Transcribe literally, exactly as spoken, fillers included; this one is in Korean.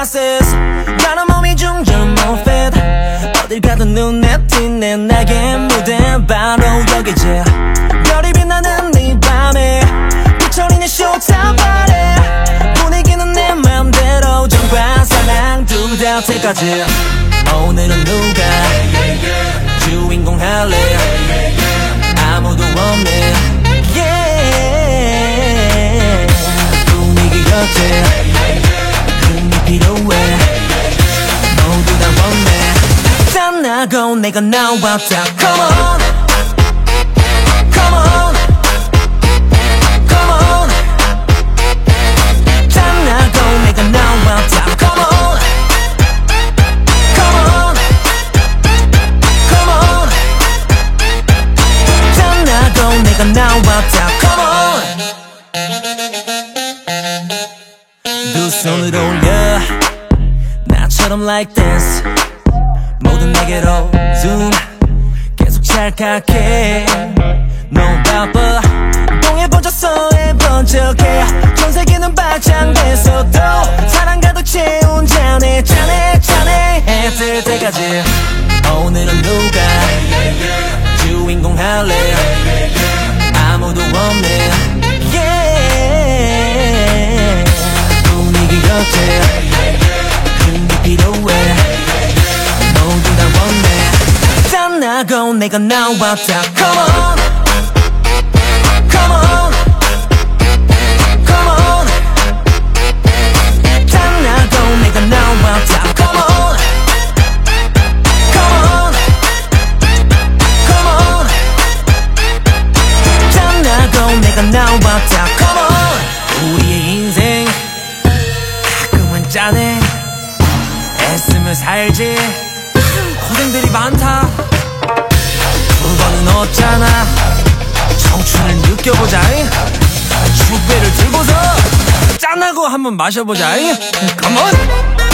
glasses 나는 몸이 중저는 more fit 어딜 가도 눈에 띄네 나의 무대 바로 여기지 별이 빛나는 이 밤에 비춰리는 showtime party 분위기는 내 맘대로 정반 사랑 두 달 때까지 오늘은 누가 주인공 할래 아무도 없네 yeah. 분위기 어때 힘이 필요해 모두 다 원해 땀나고 내가 나왔다 Come on Come on Come on 땀나고 내가 나왔다 Come on Come on Come on 땀나고 내가 나왔다 Come on 두 손을 올려 나처럼 like this 모든 내게로 zoom 계속 찰칵해 넌 바빠 똥에 번져서에 번쩍해 전 세계는 박장됐어도 사랑 가득 채운 잔에 잔에 잔에 해 뜰 때까지 오늘은 누가 주인공 할래 아무도 없네 yeah. 분위기 어때 힘이 필요해 모두 다 원해 땀나고 내가 나왔다 Come on Come on Come on 땀나고 내가 나왔다 Come on Come on Come on 땀나고 내가 나왔다 Come on 우리의 인생 가끔은 짠해 애쓰며 살지 고생들이 많다 두 번은 없잖아 청춘을 느껴보자 축배를 들고서 짠하고 한번 마셔보자 Come on